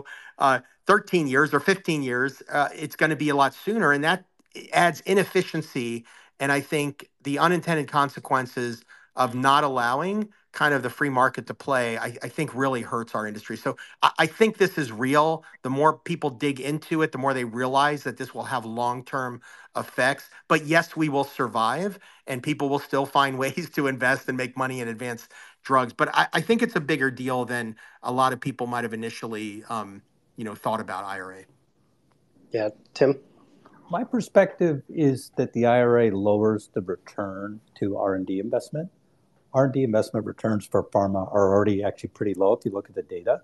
13 years or 15 years, it's going to be a lot sooner. And that adds inefficiency. And I think the unintended consequences of not allowing kind of the free market to play, I think really hurts our industry. So I think this is real. The more people dig into it, the more they realize that this will have long-term effects. But yes, we will survive and people will still find ways to invest and make money in advanced drugs. But I think it's a bigger deal than a lot of people might have initially thought about IRA. Yeah, Tim? My perspective is that the IRA lowers the return to R&D investment. R&D investment returns for pharma are already actually pretty low if you look at the data.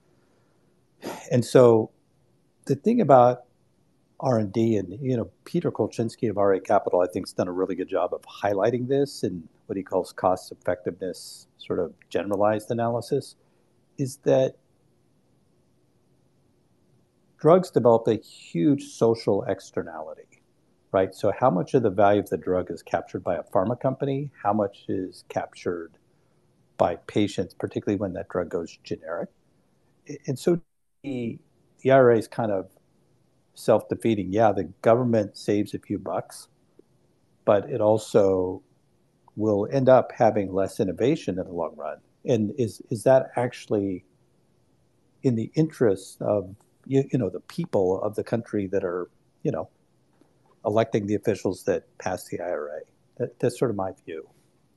And so the thing about R&D, and Peter Kolchinsky of RA Capital, I think, has done a really good job of highlighting this in what he calls cost effectiveness, sort of generalized analysis, is that drugs develop a huge social externality, right? So how much of the value of the drug is captured by a pharma company? How much is captured by patients, particularly when that drug goes generic? And so the IRA is kind of self-defeating. Yeah, the government saves a few bucks, but it also will end up having less innovation in the long run. And is that actually in the interest of the people of the country that are electing the officials that pass the IRA? That's sort of my view.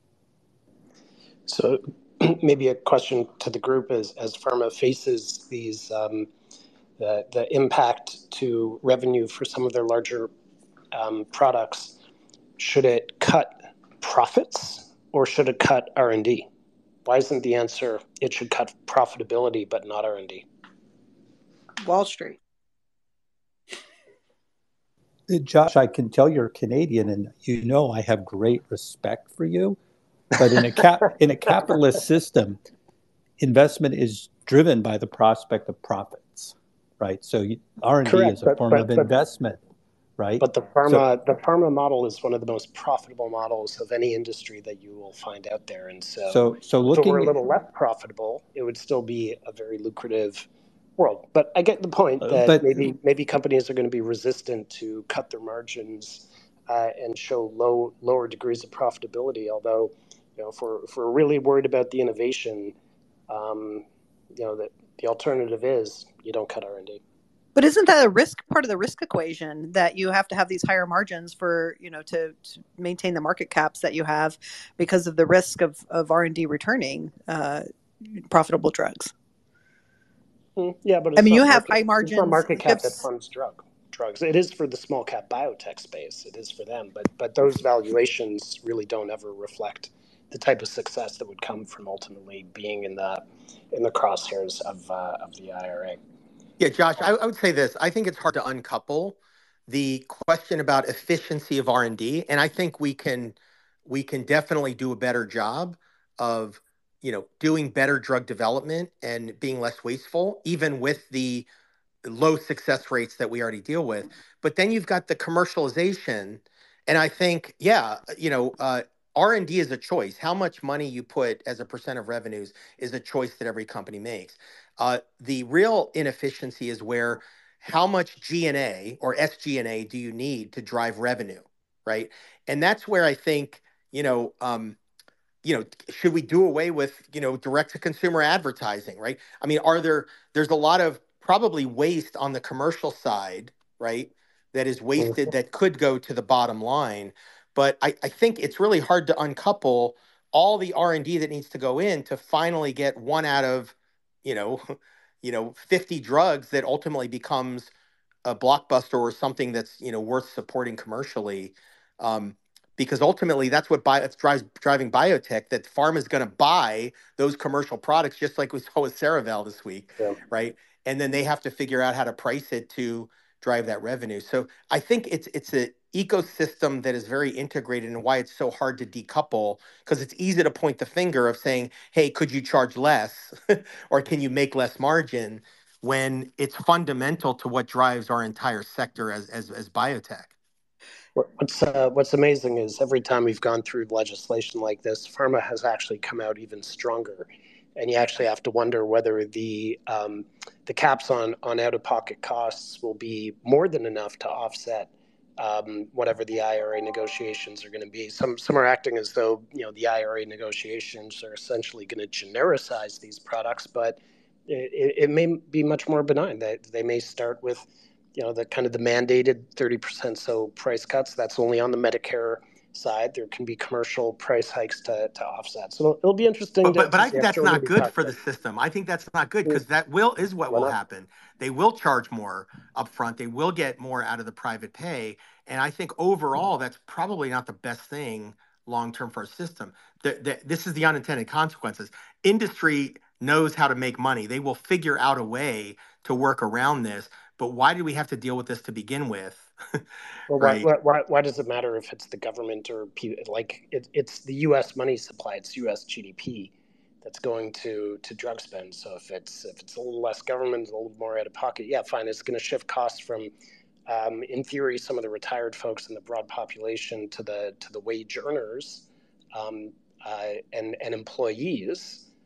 So maybe a question to the group is, as pharma faces these the impact to revenue for some of their larger products, should it cut profits or should it cut R&D? Why isn't the answer it should cut profitability but not R&D? Wall Street. Josh, I can tell you're Canadian, and I have great respect for you. But in a capitalist system, investment is driven by the prospect of profits, right? So R&D is a form of investment, right? But the pharma model is one of the most profitable models of any industry that you will find out there. And so if it were a little less profitable, it would still be a very lucrative world. But I get the point that maybe companies are going to be resistant to cut their margins and show lower degrees of if we're really worried about the innovation, that the alternative is you don't cut R&D. But isn't that part of the risk equation, that you have to have these higher margins for, to maintain the market caps that you have because of the risk of R&D returning profitable drugs? Yeah, but you have high margins. It's not market cap that funds drugs. It is for the small cap biotech space. It is for them, but those valuations really don't ever reflect the type of success that would come from ultimately being in the crosshairs of the IRA. Yeah, Josh, I would say this. I think it's hard to uncouple the question about efficiency of R&D, and I think we can definitely do a better job of doing better drug development and being less wasteful, even with the low success rates that we already deal with. But then you've got the commercialization, and I think R&D is a choice. How much money you put as a percent of revenues is a choice that every company makes. The real inefficiency is where how much G&A or SG&A do you need to drive revenue, right? And that's where I think, should we do away with, direct to consumer advertising, right? I mean, there's a lot of probably waste on the commercial side, right? That is wasted that could go to the bottom line. But I think it's really hard to uncouple all the R&D that needs to go in to finally get one out of, 50 drugs that ultimately becomes a blockbuster or something that's, worth supporting commercially. Because ultimately that's what driving biotech, that pharma is going to buy those commercial products, just like we saw with Cerevel this week, right? And then they have to figure out how to price it to drive that revenue. So I think it's an ecosystem that is very integrated, and why it's so hard to decouple, because it's easy to point the finger of saying, hey, could you charge less or can you make less margin, when it's fundamental to what drives our entire sector as biotech. What's amazing is every time we've gone through legislation like this, pharma has actually come out even stronger. And you actually have to wonder whether the caps on out-of-pocket costs will be more than enough to offset whatever the IRA negotiations are going to be. Some are acting as though the IRA negotiations are essentially going to genericize these products, but it may be much more benign. They may start with the kind of the mandated 30% so price cuts. That's only on the Medicare side. There can be commercial price hikes to offset. So it'll be interesting. But I think that's not good for the system. I think that's not good, because that is what will happen. They will charge more upfront. They will get more out of the private pay. And I think overall, that's probably not the best thing long-term for our system. This is the unintended consequences. Industry knows how to make money. They will figure out a way to work around this. But why do we have to deal with this to begin with? Well, right? Why does it matter if it's the government or it's the U.S. money supply, it's U.S. GDP that's going to drug spend. So if it's a little less government, a little more out of pocket, yeah, fine. It's going to shift costs from, in theory, some of the retired folks in the broad population to the wage earners and employees.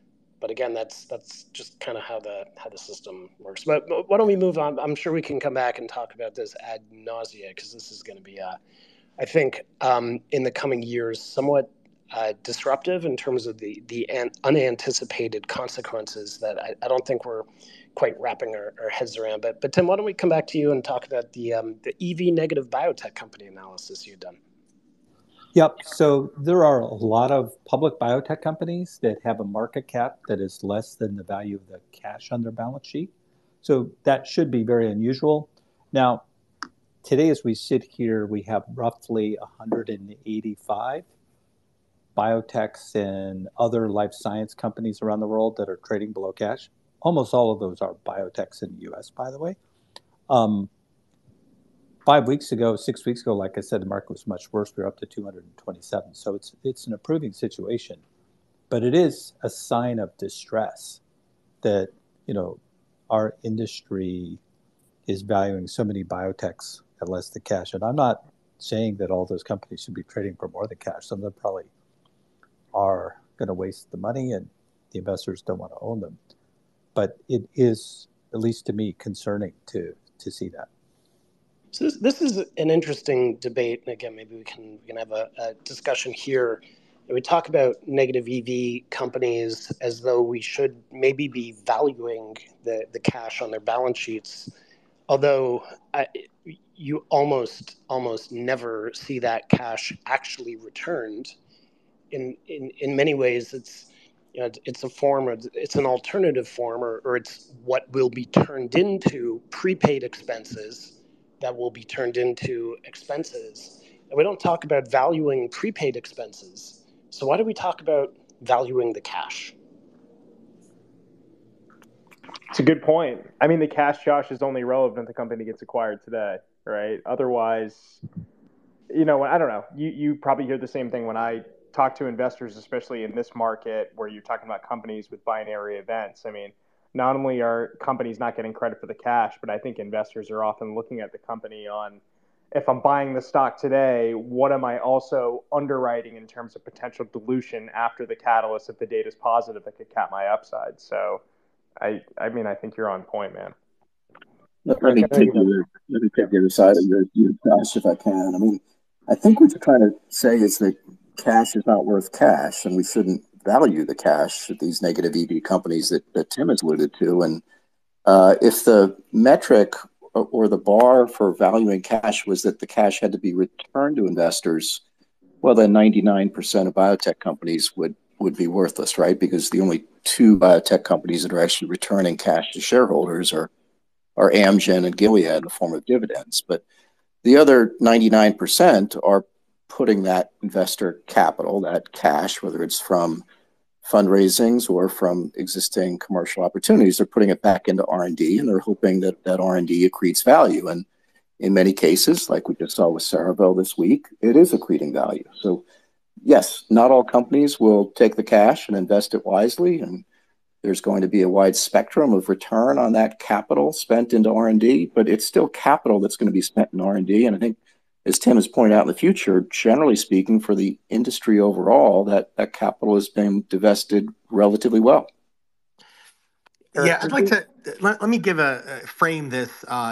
But again, that's just kind of how the system works. But why don't we move on? I'm sure we can come back and talk about this ad nausea, because this is going to be, I think, in the coming years, somewhat disruptive in terms of the unanticipated consequences that I don't think we're quite wrapping our heads around. But Tim, why don't we come back to you and talk about the EV negative biotech company analysis you've done? Yep. So there are a lot of public biotech companies that have a market cap that is less than the value of the cash on their balance sheet. So that should be very unusual. Now, today, as we sit here, we have roughly 185 biotechs and other life science companies around the world that are trading below cash. Almost all of those are biotechs in the US, by the way. 5 weeks ago, 6 weeks ago, like I said, the market was much worse. We were up to 227. So it's an improving situation, but it is a sign of distress that, our industry is valuing so many biotechs at less than cash. And I'm not saying that all those companies should be trading for more than cash. Some of them probably are going to waste the money and the investors don't want to own them. But it is, at least to me, concerning to see that. So this is an interesting debate, and again, maybe we can have a discussion here. And we talk about negative EV companies as though we should maybe be valuing the cash on their balance sheets, although you almost never see that cash actually returned. In many ways, it's a form, or it's an alternative form, or it's what will be turned into prepaid expenses that will be turned into expenses. And we don't talk about valuing prepaid expenses. So why do we talk about valuing the cash? It's a good point. I mean, the cash, Josh, is only relevant if the company gets acquired today, right? Otherwise, I don't know. You probably hear the same thing when I talk to investors, especially in this market where you're talking about companies with binary events. I mean, not only are companies not getting credit for the cash, but I think investors are often looking at the company on, if I'm buying the stock today, what am I also underwriting in terms of potential dilution after the catalyst if the data is positive that could cap my upside? So, I think you're on point, man. Let me take the other side of your cash if I can. I mean, I think what you're trying to say is that cash is not worth cash, and we shouldn't value the cash at these negative EV companies that Tim has alluded to. And if the metric or the bar for valuing cash was that the cash had to be returned to investors, well, then 99% of biotech companies would be worthless, right? Because the only two biotech companies that are actually returning cash to shareholders are Amgen and Gilead in the form of dividends. But the other 99% are putting that investor capital, that cash, whether it's from fundraisings or from existing commercial opportunities, they're putting it back into R&D, and they're hoping that R&D accretes value. And in many cases, like we just saw with Cerevel this week, it is accreting value. So yes, not all companies will take the cash and invest it wisely, and there's going to be a wide spectrum of return on that capital spent into R&D, but it's still capital that's going to be spent in R&D. And I think, as Tim has pointed out, in the future, generally speaking, for the industry overall, that capital is being divested relatively well. Yeah, I'd like to let me give frame this,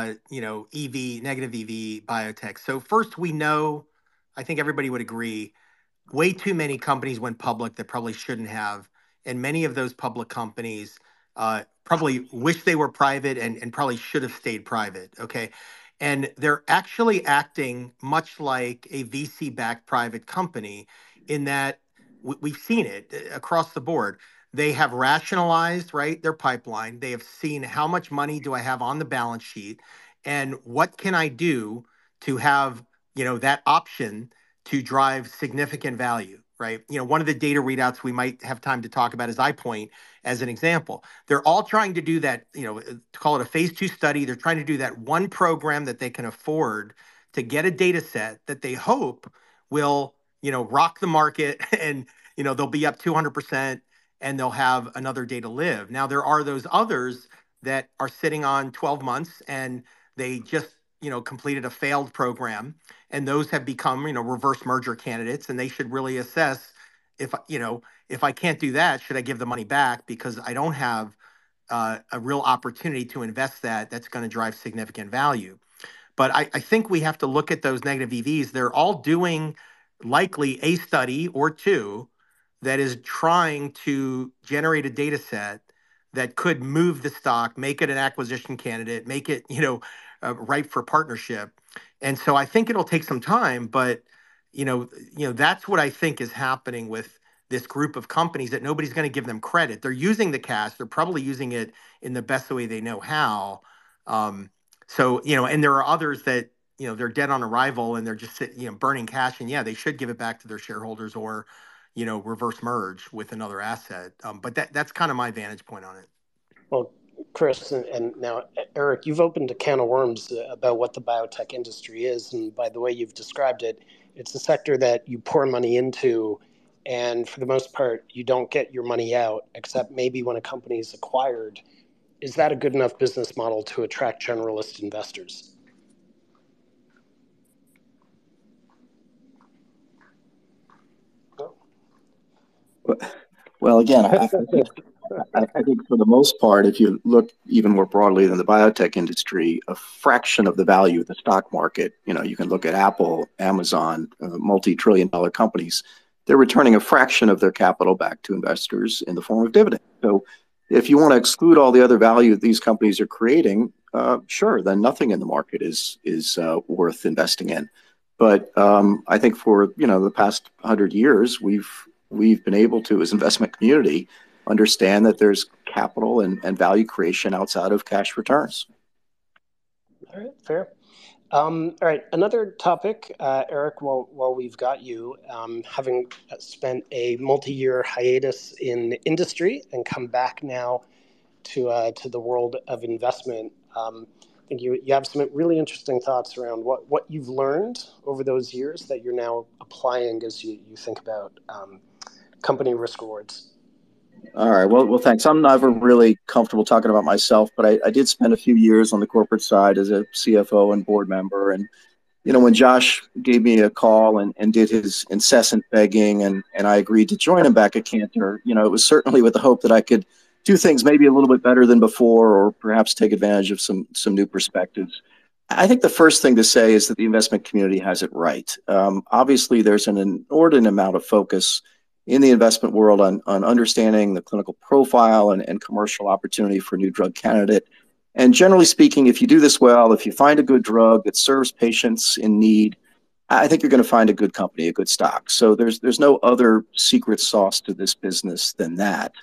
negative EV biotech. So first, we know, I think everybody would agree, way too many companies went public that probably shouldn't have, and many of those public companies probably wish they were private and probably should have stayed private. Okay. And they're actually acting much like a VC-backed private company in that we've seen it across the board. They have rationalized, right, their pipeline. They have seen how much money do I have on the balance sheet, and what can I do to have, that option to drive significant value, right? One of the data readouts we might have time to talk about is iPoint as an example. They're all trying to do that, to call it a phase 2 study. They're trying to do that one program that they can afford to get a data set that they hope will, rock the market and, they'll be up 200% and they'll have another day to live. Now, there are those others that are sitting on 12 months and they just, completed a failed program, and those have become, reverse merger candidates, and they should really assess, if I can't do that, should I give the money back because I don't have a real opportunity to invest that's going to drive significant value? But I think we have to look at those negative EVs. They're all doing likely a study or two that is trying to generate a data set that could move the stock, make it an acquisition candidate, make it, ripe for partnership. And so I think it'll take some time, but that's what I think is happening with this group of companies, that nobody's going to give them credit. They're using the cash. They're probably using it in the best way they know how. So, and there are others that, they're dead on arrival and they're just burning cash, and they should give it back to their shareholders or, reverse merge with another asset. But that's kind of my vantage point on it. Well, Chris, and now Eric, you've opened a can of worms about what the biotech industry is. And by the way you've described it, it's a sector that you pour money into, and for the most part, you don't get your money out, except maybe when a company is acquired. Is that a good enough business model to attract generalist investors? Well, again, I think for the most part, if you look even more broadly than the biotech industry, a fraction of the value of the stock market, you can look at Apple, Amazon, multi-trillion-dollar companies, they're returning a fraction of their capital back to investors in the form of dividends. So if you want to exclude all the other value that these companies are creating, sure, then nothing in the market is worth investing in. But I think for the past 100 years, we've been able to, as investment community, understand that there's capital and value creation outside of cash returns. All right, fair. All right, another topic, Eric, while we've got you, having spent a multi-year hiatus in industry and come back now to the world of investment, I think you have some really interesting thoughts around what you've learned over those years that you're now applying as you think about company risk rewards. All right. Well, thanks. I'm never really comfortable talking about myself, but I did spend a few years on the corporate side as a CFO and board member. And, when Josh gave me a call and did his incessant begging and I agreed to join him back at Cantor, it was certainly with the hope that I could do things maybe a little bit better than before, or perhaps take advantage of some new perspectives. I think the first thing to say is that the investment community has it right. Obviously, there's an inordinate amount of focus in the investment world on understanding the clinical profile and commercial opportunity for a new drug candidate. And generally speaking, if you do this well, if you find a good drug that serves patients in need, I think you're going to find a good company, a good stock. So there's no other secret sauce to this business than that.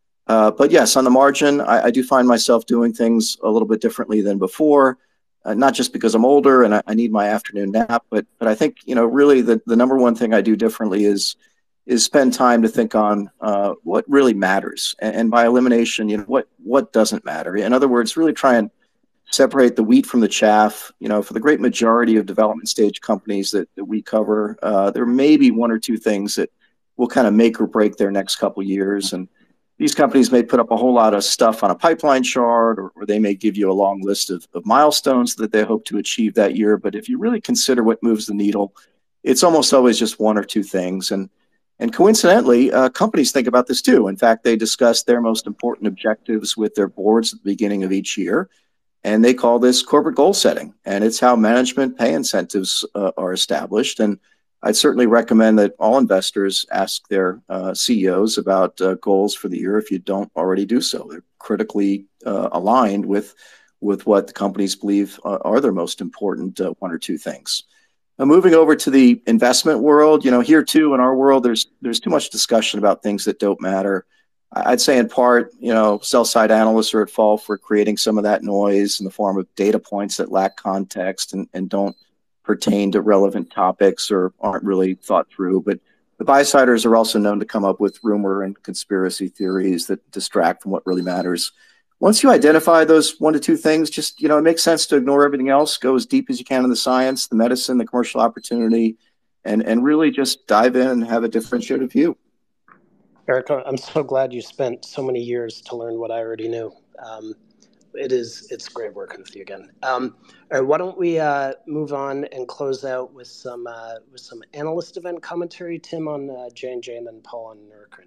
But yes, on the margin, I do find myself doing things a little bit differently than before, not just because I'm older and I need my afternoon nap, but I think, really the number one thing I do differently is spend time to think on what really matters, and by elimination, what doesn't matter. In other words, really try and separate the wheat from the chaff. For the great majority of development stage companies that we cover, there may be one or two things that will kind of make or break their next couple of years. And these companies may put up a whole lot of stuff on a pipeline chart, or they may give you a long list of milestones that they hope to achieve that year. But if you really consider what moves the needle, it's almost always just one or two things. And coincidentally, companies think about this too. In fact, they discuss their most important objectives with their boards at the beginning of each year. And they call this corporate goal setting. And it's how management pay incentives are established. And I'd certainly recommend that all investors ask their CEOs about goals for the year if you don't already do so. They're critically aligned with what the companies believe are their most important one or two things. Moving over to the investment world, here too in our world, there's too much discussion about things that don't matter. I'd say in part, sell-side analysts are at fault for creating some of that noise in the form of data points that lack context and don't pertain to relevant topics or aren't really thought through. But the buy-siders are also known to come up with rumor and conspiracy theories that distract from what really matters. Once you identify those one to two things, just, it makes sense to ignore everything else, go as deep as you can in the science, the medicine, the commercial opportunity, and really just dive in and have a differentiated view. Eric, I'm so glad you spent so many years to learn what I already knew. It's great working with you again. All right, why don't we move on and close out with some analyst event commentary, Tim on J&J, and then Paul on Neurocrine.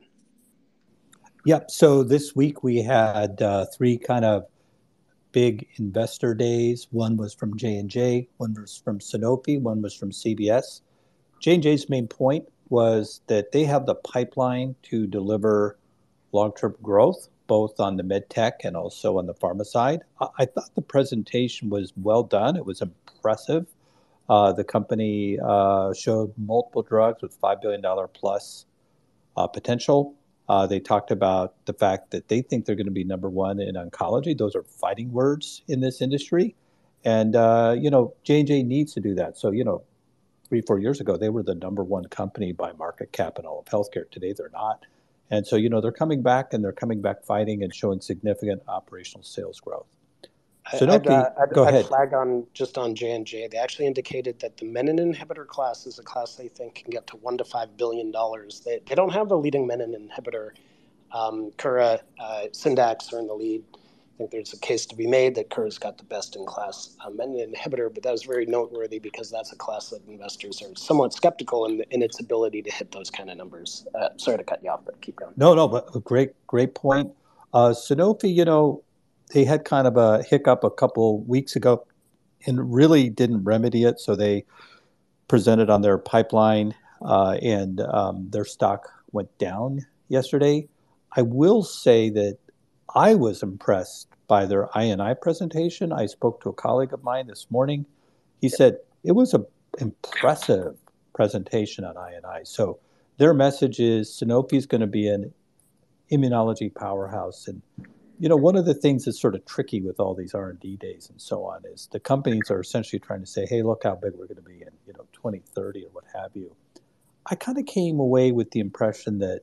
Yep. So this week we had three kind of big investor days. One was from J&J, one was from Sanofi, one was from CBS. J&J's main point was that they have the pipeline to deliver long-term growth, both on the med tech and also on the pharma side. I thought the presentation was well done. It was impressive. The company showed multiple drugs with $5 billion plus potential. They talked about the fact that they think they're going to be number one in oncology. Those are fighting words in this industry. And, J&J needs to do that. So, 3-4 years ago, they were the number one company by market cap in all of healthcare. Today, they're not. And so, they're coming back, and they're coming back fighting and showing significant operational sales growth. Sanofi, go ahead. I'd flag on J&J. They actually indicated that the menin inhibitor class is a class they think can get to $1 to $5 billion. They don't have a leading menin inhibitor. Kura, Syndax are in the lead. I think there's a case to be made that Kura's got the best-in-class menin inhibitor, but that was very noteworthy because that's a class that investors are somewhat skeptical in its ability to hit those kind of numbers. Sorry to cut you off, but keep going. No, but a great point. Sanofi, they had kind of a hiccup a couple weeks ago and really didn't remedy it. So they presented on their pipeline and their stock went down yesterday. I will say that I was impressed by their I&I presentation. I spoke to a colleague of mine this morning. He said it was an impressive presentation on I&I. So their message is Sanofi is going to be an immunology powerhouse. And, one of the things that's sort of tricky with all these R&D days and so on is the companies are essentially trying to say, hey, look how big we're going to be in 2030 or what have you. I kind of came away with the impression that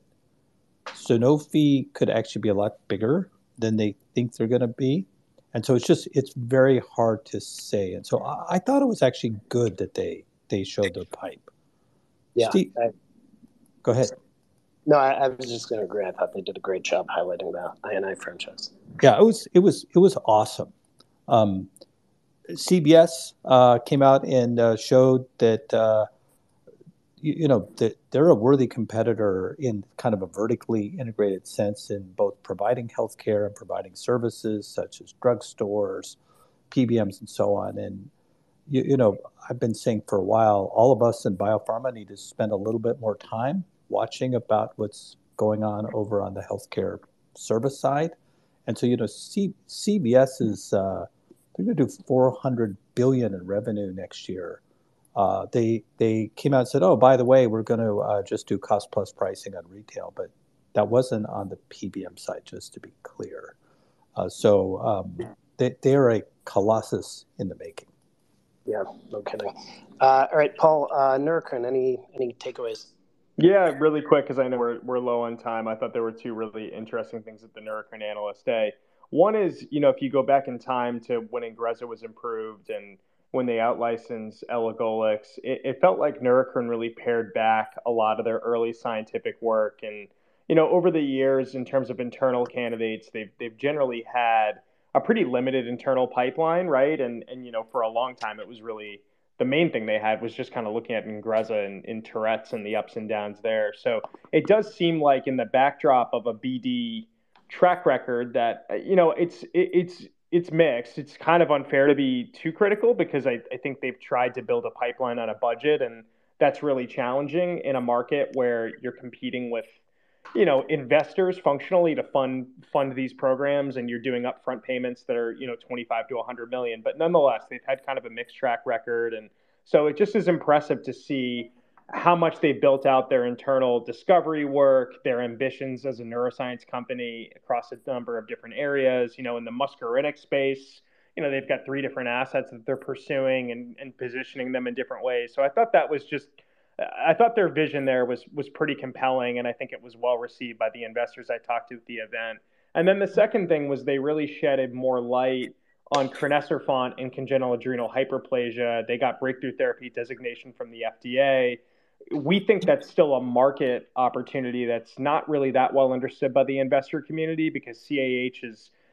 Sanofi could actually be a lot bigger than they think they're going to be. And so it's very hard to say. And so I thought it was actually good that they showed their pipe. Yeah. Steve, go ahead. No, I was just going to agree. I thought they did a great job highlighting the I&I franchise. Yeah, it was awesome. CBS came out and showed that that they're a worthy competitor in kind of a vertically integrated sense in both providing healthcare and providing services such as drugstores, PBMs, and so on. And I've been saying for a while, all of us in biopharma need to spend a little bit more time watching about what's going on over on the healthcare service side. And so, CBS is they're going to do $400 billion in revenue next year. They came out and said, oh, by the way, we're going to just do cost plus pricing on retail, but that wasn't on the PBM side, just to be clear. They're a colossus in the making. Yeah, no kidding. All right, Paul, Neurocrine, any takeaways? Yeah, really quick, because I know we're low on time. I thought there were two really interesting things at the Neurocrine Analyst Day. One is, if you go back in time to when Ingrezza was improved and when they out-licensed elagolix, it felt like Neurocrine really pared back a lot of their early scientific work. And, over the years, in terms of internal candidates, they've generally had a pretty limited internal pipeline, right? And for a long time, it was really the main thing they had was just kind of looking at Ingrezza and in Tourette's and the ups and downs there. So it does seem like in the backdrop of a BD track record that, it's mixed. It's kind of unfair to be too critical because I think they've tried to build a pipeline on a budget, and that's really challenging in a market where you're competing with, investors functionally to fund these programs, and you're doing upfront payments that are, 25 to 100 million. But nonetheless, they've had kind of a mixed track record. And so it just is impressive to see how much they've built out their internal discovery work, their ambitions as a neuroscience company across a number of different areas. In the muscarinic space, they've got 3 different assets that they're pursuing and positioning them in different ways. So I thought their vision there was pretty compelling, and I think it was well received by the investors I talked to at the event. And then the second thing was they really shedded more light on crinecerfont and congenital adrenal hyperplasia. They got breakthrough therapy designation from the FDA. We think that's still a market opportunity that's not really that well understood by the investor community because CAH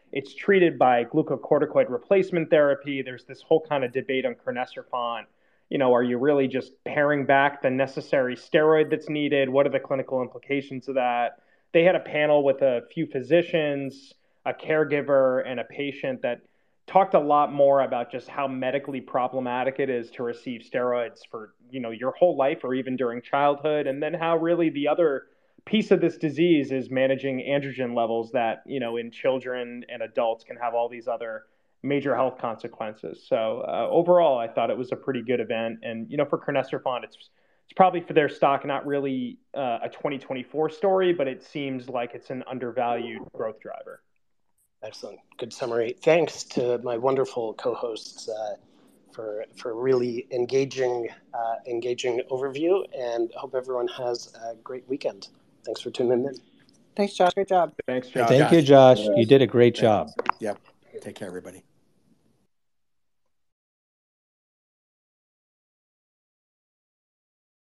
it's treated by glucocorticoid replacement therapy. There's this whole kind of debate on crinecerfont. Are you really just paring back the necessary steroid that's needed? What are the clinical implications of that? They had a panel with a few physicians, a caregiver, and a patient that talked a lot more about just how medically problematic it is to receive steroids for, your whole life or even during childhood. And then how really the other piece of this disease is managing androgen levels that, in children and adults can have all these other major health consequences. So overall, I thought it was a pretty good event. And, for crinecerfont, it's probably for their stock, not really a 2024 story, but it seems like it's an undervalued growth driver. Excellent. Good summary. Thanks to my wonderful co-hosts for really engaging overview, and hope everyone has a great weekend. Thanks for tuning in. Thanks, Josh. Great job. Thanks, Josh. Thank you, Josh. You did a great job. Yep. Take care, everybody.